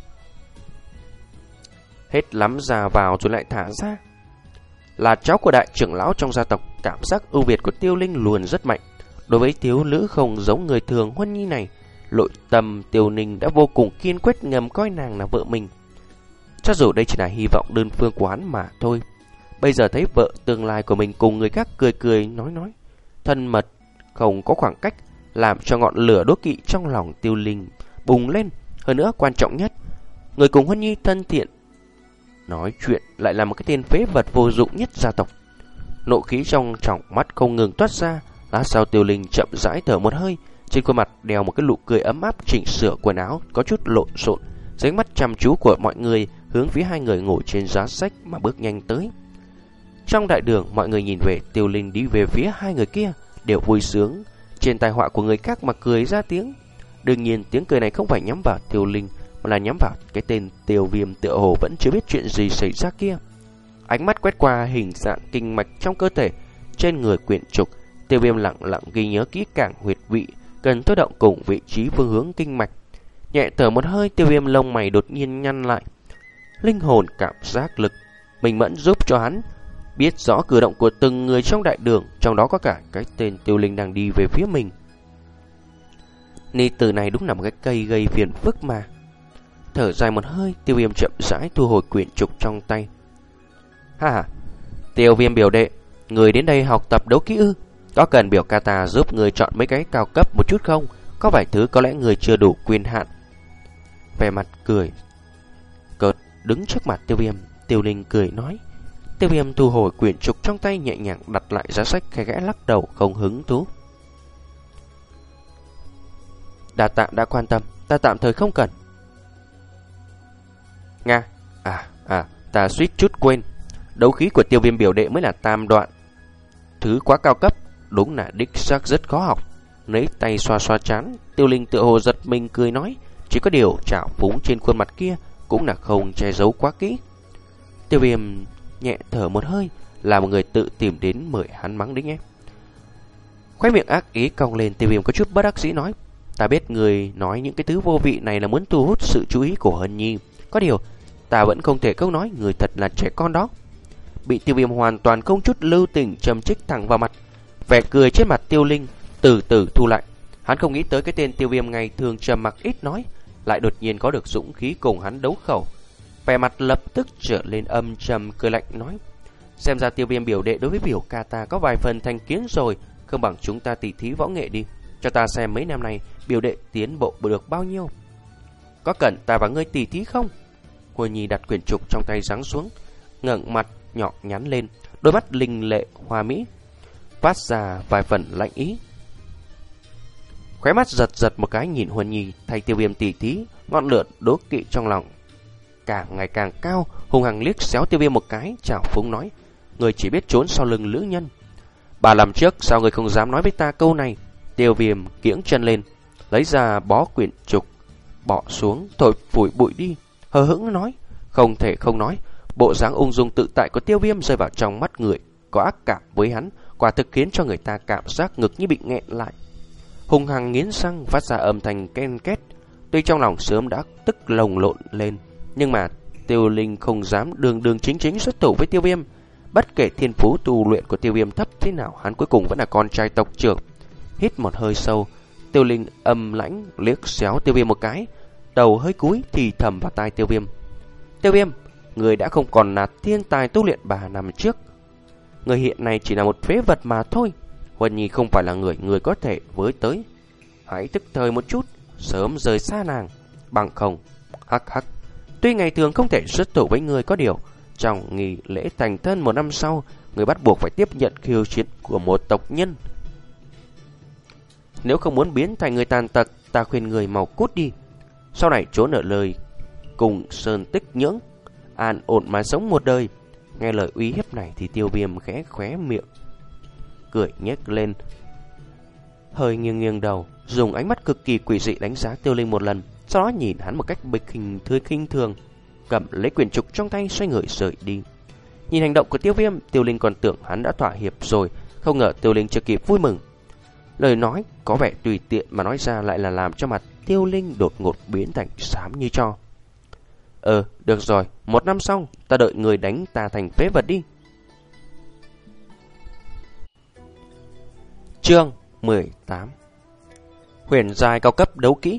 Hết lắm ra vào rồi lại thả ra. Là cháu của đại trưởng lão trong gia tộc, cảm giác ưu việt của Tiêu Linh luôn rất mạnh. Đối với thiếu nữ không giống người thường Huân Nhi này, nội tâm Tiêu Ninh đã vô cùng kiên quyết ngầm coi nàng là vợ mình. Cho dù đây chỉ là hy vọng đơn phương của hắn mà thôi. Bây giờ thấy vợ tương lai của mình cùng người khác cười cười nói nói, thân mật, không có khoảng cách, làm cho ngọn lửa đố kỵ trong lòng Tiêu Linh bùng lên. Hơn nữa quan trọng nhất, người cùng Huân Nhi thân thiện nói chuyện lại là một cái tên phế vật vô dụng nhất gia tộc. Nộ khí trong tròng mắt không ngừng toát ra. Lát sau Tiêu Linh chậm rãi thở một hơi, trên khuôn mặt đeo một cái nụ cười ấm áp, chỉnh sửa quần áo có chút lộn xộn, dưới mắt chăm chú của mọi người hướng phía hai người ngồi trên giá sách mà bước nhanh tới. Trong đại đường, mọi người nhìn về Tiêu Linh đi về phía hai người kia đều vui sướng, trên tai họa của người khác mà cười ra tiếng. Đương nhiên tiếng cười này không phải nhắm vào Tiêu Linh, mà là nhắm vào cái tên Tiêu Viêm tựa hồ vẫn chưa biết chuyện gì xảy ra kia. Ánh mắt quét qua hình dạng kinh mạch trong cơ thể trên người quyển trục, Tiêu Viêm lặng lặng ghi nhớ kỹ càng huyệt vị cần tác động cùng vị trí phương hướng kinh mạch. Nhẹ thở một hơi, Tiêu Viêm lông mày đột nhiên nhăn lại, linh hồn cảm giác lực minh mẫn giúp cho hắn biết rõ cử động của từng người trong đại đường, trong đó có cả cái tên Tiêu Linh đang đi về phía mình. Ni từ này đúng là một cái cây gây phiền phức mà. Thở dài một hơi, Tiêu Viêm chậm rãi thu hồi quyển trục trong tay. Ha ha, Tiêu Viêm biểu đệ, người đến đây học tập đấu kỹ ư? Có cần biểu ca ta giúp người chọn mấy cái cao cấp một chút không? Có vài thứ có lẽ người chưa đủ quyền hạn. Vẻ mặt cười cợt đứng trước mặt Tiêu Viêm, Tiêu Linh cười nói. Tiêu Viêm thu hồi quyển trục trong tay, nhẹ nhàng đặt lại giá sách, khẽ khẽ lắc đầu không hứng thú. Đa tạ đã quan tâm, ta tạm thời không cần. Nga, à, à, ta suýt chút quên. Đấu khí của Tiêu Viêm biểu đệ mới là tam đoạn. Thứ quá cao cấp, đúng là đích xác rất khó học. Lấy tay xoa xoa trán, Tiêu Linh tựa hồ giật mình cười nói. Chỉ có điều trào phúng trên khuôn mặt kia cũng là không che giấu quá kỹ. Tiêu Viêm nhẹ thở một hơi, là một người tự tìm đến mời hắn mắng đấy nhé. Khóe miệng ác ý cong lên, Tiêu Viêm có chút bất đắc dĩ nói. Ta biết người nói những cái thứ vô vị này là muốn thu hút sự chú ý của Hân Nhi. Có điều, ta vẫn không thể câu nói người thật là trẻ con đó. Bị Tiêu Viêm hoàn toàn không chút lưu tình châm chích thẳng vào mặt. Vẻ cười trên mặt Tiêu Linh từ từ thu lại. Hắn không nghĩ tới cái tên Tiêu Viêm ngày thường trầm mặc ít nói, lại đột nhiên có được dũng khí cùng hắn đấu khẩu. Vẻ mặt lập tức trở lên âm trầm cười lạnh nói. Xem ra Tiêu Viêm biểu đệ đối với biểu ca ta có vài phần thành kiến rồi. Không bằng chúng ta tỉ thí võ nghệ đi, cho ta xem mấy năm nay biểu đệ tiến bộ được bao nhiêu. Có cần ta và ngươi tỉ thí không? Huân Nhi đặt quyển trục trong tay giáng xuống, ngẩng mặt nhỏ nhắn lên, đôi mắt linh lệ hoa mỹ phát ra vài phần lạnh ý. Khóe mắt giật giật một cái nhìn Huân Nhi thay Tiêu Viêm tỉ thí, ngọn lửa đố kỵ trong lòng càng ngày càng cao, hung hăng liếc xéo Tiêu Viêm một cái, chào phúng nói: người chỉ biết trốn sau lưng lữ nhân. Bà làm trước, sao người không dám nói với ta câu này? Tiêu Viêm kiễng chân lên, lấy ra bó quyển trục, bỏ xuống, thổi phủi bụi đi, hờ hững nói: không thể không nói, bộ dáng ung dung tự tại của Tiêu Viêm rơi vào trong mắt người có ác cảm với hắn, quả thực khiến cho người ta cảm giác ngực như bị nghẹn lại. Hung hăng nghiến răng phát ra âm thanh ken két. Tuy trong lòng sớm đã tức lồng lộn lên, nhưng mà Tiêu Linh không dám đường đường chính chính xuất thủ với Tiêu Viêm. Bất kể thiên phú tu luyện của Tiêu Viêm thấp thế nào, hắn cuối cùng vẫn là con trai tộc trưởng. Hít một hơi sâu, Tiêu Linh âm lãnh liếc xéo Tiêu Viêm một cái, đầu hơi cúi thì thầm vào tai Tiêu Viêm: Tiêu Viêm, người đã không còn là thiên tài tu luyện ba năm trước, người hiện nay chỉ là một phế vật mà thôi. Huân Nhi không phải là người người có thể với tới. Hãy tức thời một chút, sớm rời xa nàng, bằng không. Hắc hắc. Tuy ngày thường không thể xuất thủ với người, có điều trong nghi lễ thành thân một năm sau, người bắt buộc phải tiếp nhận khiêu chiến của một tộc nhân. Nếu không muốn biến thành người tàn tật, ta khuyên người mau cút đi. Sau này trốn ở lời cùng sơn tích nhưỡng, an ổn mà sống một đời. Nghe lời uy hiếp này thì Tiêu Viêm khẽ khóe miệng, cười nhếch lên, hơi nghiêng nghiêng đầu, dùng ánh mắt cực kỳ quỷ dị đánh giá Tiêu Linh một lần, sau đó nhìn hắn một cách bịch hình thưa khinh thường, cầm lấy quyển trục trong tay xoay người rời đi. Nhìn hành động của Tiêu Viêm, Tiêu Linh còn tưởng hắn đã thỏa hiệp rồi, không ngờ Tiêu Linh chưa kịp vui mừng. Lời nói có vẻ tùy tiện mà nói ra lại là làm cho mặt Tiêu Linh đột ngột biến thành xám như tro. Ờ, được rồi, một năm sau ta đợi người đánh ta thành phế vật đi. Chương mười tám. Huyền giai cao cấp đấu kỹ.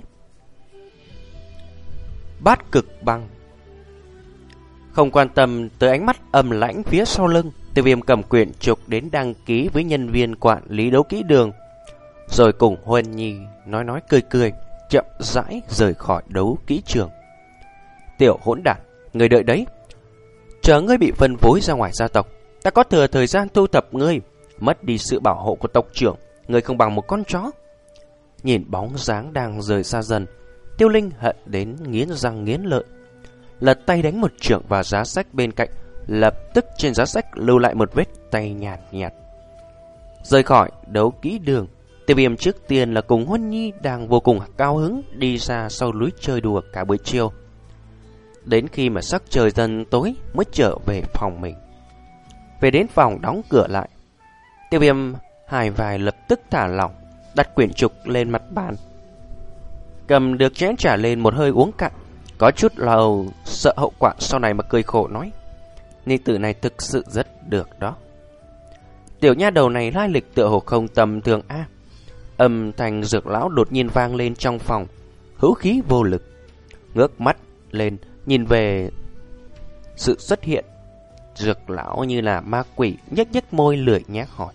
Bát cực băng. Không quan tâm tới ánh mắt âm lãnh phía sau lưng, Tiêu Viêm cầm quyển trục đến đăng ký với nhân viên quản lý đấu kỹ đường, rồi cùng Huân Nhi nói nói cười cười, chậm rãi rời khỏi đấu kỹ trường. Tiểu hỗn đản, người đợi đấy, chờ ngươi bị phân phối ra ngoài gia tộc, ta có thừa thời gian thu thập ngươi. Mất đi sự bảo hộ của tộc trưởng, ngươi không bằng một con chó. Nhìn bóng dáng đang rời xa dần, Tiêu Linh hận đến nghiến răng nghiến lợi, lật tay đánh một chưởng vào giá sách bên cạnh, lập tức trên giá sách lưu lại một vết tay nhạt nhạt. Rời khỏi đấu kỹ đường, Tiêu Viêm trước tiên là cùng Huân Nhi đang vô cùng cao hứng đi ra sau núi chơi đùa cả buổi chiều. Đến khi mà sắc trời dần tối mới trở về phòng mình. Về đến phòng đóng cửa lại, Tiêu Viêm hài vai lập tức thả lỏng, đặt quyển trục lên mặt bàn, cầm được chén trà lên một hơi uống cạn, có chút lâu sợ hậu quả sau này mà cười khổ nói: Ni tử này thực sự rất được đó. Tiểu nha đầu này lai lịch tựa hồ không tầm thường a. À, âm thanh Dược lão đột nhiên vang lên trong phòng, hữu khí vô lực. Ngước mắt lên nhìn về sự xuất hiện Dược lão như là ma quỷ, nhếch nhếch môi lười nhác hỏi: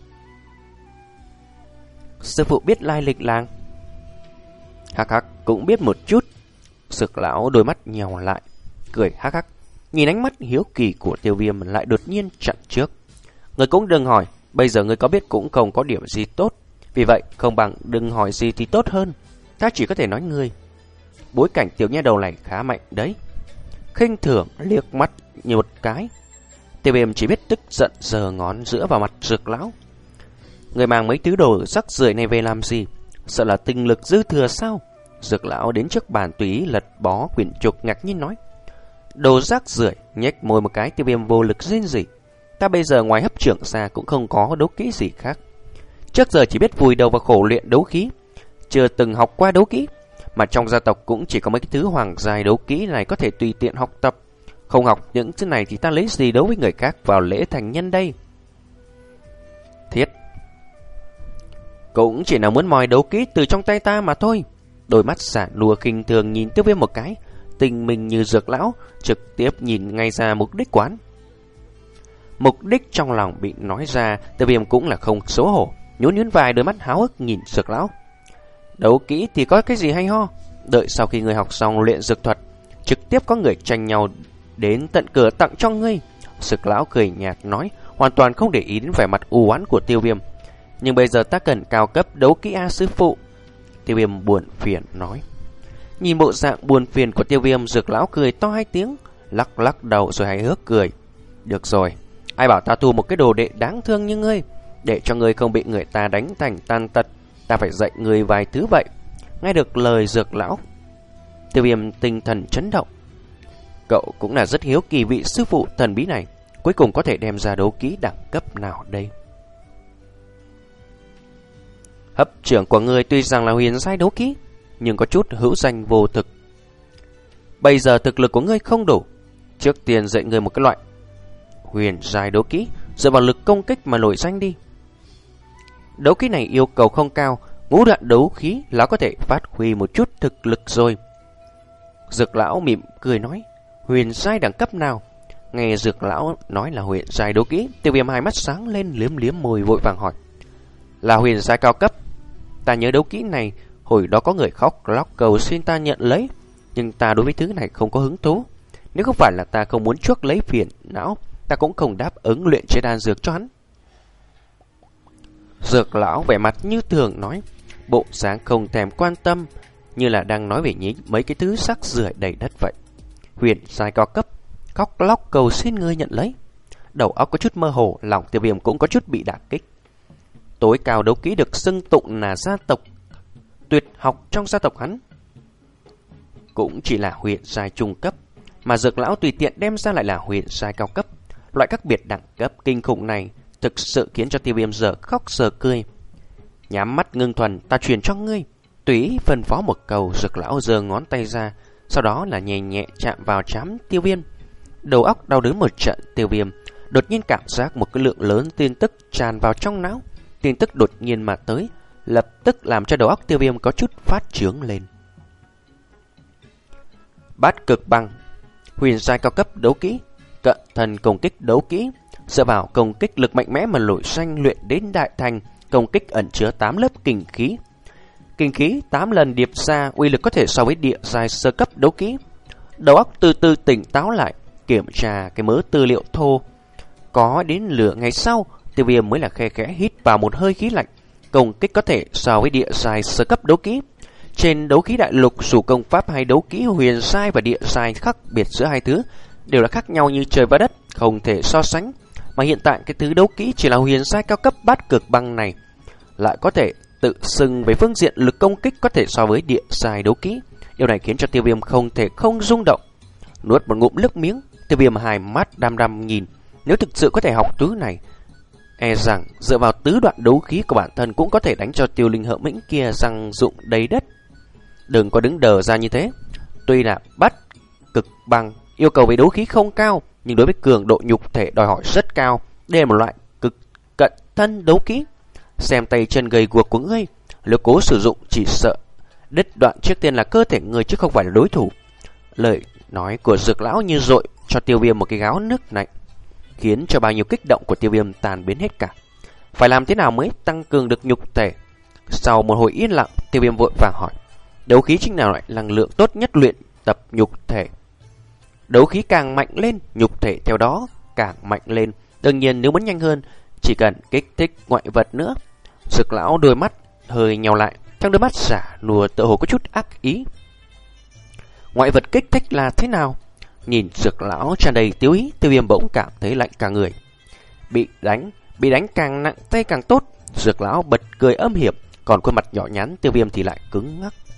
Sư phụ biết lai lịch làng? Hắc hắc, cũng biết một chút. Dược lão đôi mắt nhèo lại, cười hắc hắc, nhìn ánh mắt hiếu kỳ của Tiêu Viêm lại đột nhiên chặn trước. Người cũng đừng hỏi, bây giờ người có biết cũng không có điểm gì tốt. Vì vậy không bằng đừng hỏi gì thì tốt hơn. Ta chỉ có thể nói ngươi bối cảnh tiểu nha đầu này khá mạnh đấy. Khinh thường liếc mắt như một cái, Tiêu Viêm chỉ biết tức giận giơ ngón giữa vào mặt Dược lão. Người mang mấy thứ đồ rắc rưởi này về làm gì? Sợ là tinh lực dư thừa sao? Dược lão đến trước bàn tùy ý lật bó quyển trục, ngạc nhiên nói: Đồ rác rưởi. Nhếch môi một cái, Tiêu Viêm vô lực rên rỉ: Ta bây giờ ngoài hấp trưởng ra cũng không có đấu kỹ gì khác. Trước giờ chỉ biết vùi đầu vào khổ luyện đấu kỹ, chưa từng học qua đấu kỹ. Mà trong gia tộc cũng chỉ có mấy cái thứ hoàng giai đấu kỹ này có thể tùy tiện học tập. Không học những thứ này thì ta lấy gì đấu với người khác vào lễ thành nhân đây? Thiết, cũng chỉ là muốn moi đấu kỹ từ trong tay ta mà thôi. Đôi mắt xả nùa khinh thường nhìn Tiêu Viêm một cái, tình mình như Dược lão trực tiếp nhìn ngay ra mục đích quán. Mục đích trong lòng bị nói ra, Tiêu Viêm cũng là không xấu hổ, nhún nhún vai, đôi mắt háo hức nhìn Dược lão. Đấu kỹ thì có cái gì hay ho? Đợi sau khi người học xong luyện dược thuật, trực tiếp có người tranh nhau đến tận cửa tặng cho ngươi. Dược lão cười nhạt nói, hoàn toàn không để ý đến vẻ mặt u oán của Tiêu Viêm. Nhưng bây giờ ta cần cao cấp đấu kỹ a sư phụ. Tiêu Viêm buồn phiền nói. Nhìn bộ dạng buồn phiền của Tiêu Viêm, Dược lão cười to hai tiếng, lắc lắc đầu rồi hài hước cười. Được rồi, ai bảo ta thu một cái đồ đệ đáng thương như ngươi, để cho ngươi không bị người ta đánh thành tan tật. Ta phải dạy ngươi vài thứ vậy. Nghe được lời Dược lão, Tiêu Viêm tinh thần chấn động. Cậu cũng là rất hiếu kỳ vị sư phụ thần bí này cuối cùng có thể đem ra đấu kỹ đẳng cấp nào đây? Hấp trưởng của ngươi tuy rằng là huyền giai đấu kỹ, nhưng có chút hữu danh vô thực. Bây giờ thực lực của ngươi không đủ, trước tiên dạy ngươi một cái loại huyền giai đấu kỹ dựa vào lực công kích mà nổi danh đi. Đấu kỹ này yêu cầu không cao, ngũ đoạn đấu khí là có thể phát huy một chút thực lực rồi. Dược lão mỉm cười nói, huyền giai đẳng cấp nào? Nghe Dược lão nói là huyền giai đấu kỹ, Tiêu Viêm hai mắt sáng lên, liếm liếm môi vội vàng hỏi, là huyền giai cao cấp? Ta nhớ đấu kỹ này hồi đó có người khóc lóc cầu xin ta nhận lấy, nhưng ta đối với thứ này không có hứng thú. Nếu không phải là ta không muốn chuốc lấy phiền não, ta cũng không đáp ứng luyện chế đan dược cho hắn. Dược lão vẻ mặt như thường nói, bộ dáng không thèm quan tâm, như là đang nói về nhí mấy cái thứ rác rưởi đầy đất vậy. Huyền giai cao cấp, khóc lóc cầu xin ngươi nhận lấy. Đầu óc có chút mơ hồ, lòng Tiêu Viêm cũng có chút bị đả kích. Tối cao đấu kỹ được xưng tụng là gia tộc tuyệt học trong gia tộc hắn cũng chỉ là huyền giai trung cấp, mà Dược lão tùy tiện đem ra lại là huyền giai cao cấp. Loại các biệt đẳng cấp kinh khủng này thực sự khiến cho Tiêu Viêm giờ khóc giờ cười. Nhắm mắt ngưng thuần, ta truyền cho ngươi. Tùy phân phó một câu, Dược lão giơ ngón tay ra, sau đó là nhẹ nhẹ chạm vào trán Tiêu Viêm. Đầu óc đau đớn một trận, Tiêu Viêm đột nhiên cảm giác một cái lượng lớn tin tức tràn vào trong não. Tin tức đột nhiên mà tới, lập tức làm cho đầu óc Tiêu Viêm có chút phát trướng lên. Bát cực băng, huyền giai cao cấp đấu kỹ, cận thần công kích đấu kỹ, dựa vào công kích lực mạnh mẽ mà nổi danh luyện đến đại thành. Công kích ẩn chứa tám lớp kinh khí, kinh khí tám lần điệp ra, uy lực có thể so với địa giai sơ cấp đấu kỹ. Đầu óc từ từ tỉnh táo lại, kiểm tra cái mớ tư liệu thô. Có đến lửa ngày sau, Tiêu Viêm mới là khe khẽ hít vào một hơi khí lạnh. Công kích có thể so với địa giai sơ cấp đấu kỹ. Trên đấu khí đại lục, dù công pháp hay đấu kỹ huyền giai và địa giai khác biệt giữa hai thứ đều là khác nhau như trời và đất, không thể so sánh. Mà hiện tại cái thứ đấu kỹ chỉ là huyền giai cao cấp bát cực băng này lại có thể tự xưng về phương diện lực công kích có thể so với địa giai đấu kỹ. Điều này khiến cho Tiêu Viêm không thể không rung động. Nuốt một ngụm nước miếng, Tiêu Viêm hai mắt đăm đăm nhìn. Nếu thực sự có thể học thứ này, e rằng dựa vào tứ đoạn đấu khí của bản thân cũng có thể đánh cho Tiêu Linh Hợp Mĩnh kia răng rụng đầy đất. Đừng có đứng đờ ra như thế. Tuy là bát cực bằng, yêu cầu về đấu khí không cao, nhưng đối với cường độ nhục thể đòi hỏi rất cao. Đây là một loại cực cận thân đấu kỹ. Xem tay chân gầy guộc của ngươi, nếu cố sử dụng chỉ sợ đứt đoạn trước tiên là cơ thể người chứ không phải là đối thủ. Lời nói của Dược lão như dội cho Tiêu Viêm một cái gáo nước lạnh, khiến cho bao nhiêu kích động của Tiêu Viêm tan biến hết cả. Phải làm thế nào mới tăng cường được nhục thể? Sau một hồi yên lặng, Tiêu Viêm vội vàng hỏi: đấu khí chính là loại năng lượng tốt nhất luyện tập nhục thể. Đấu khí càng mạnh lên, nhục thể theo đó càng mạnh lên. Đương nhiên nếu muốn nhanh hơn, chỉ cần kích thích ngoại vật nữa. Dược lão đôi mắt hơi nheo lại, trong đôi mắt giả nùa tựa hồ có chút ác ý. Ngoại vật kích thích là thế nào? Nhìn Dược lão tràn đầy tiêu ý, Tiêu Viêm bỗng cảm thấy lạnh cả người. Bị đánh, bị đánh càng nặng tay càng tốt. Dược lão bật cười âm hiểm, còn khuôn mặt nhỏ nhắn Tiêu Viêm thì lại cứng ngắc.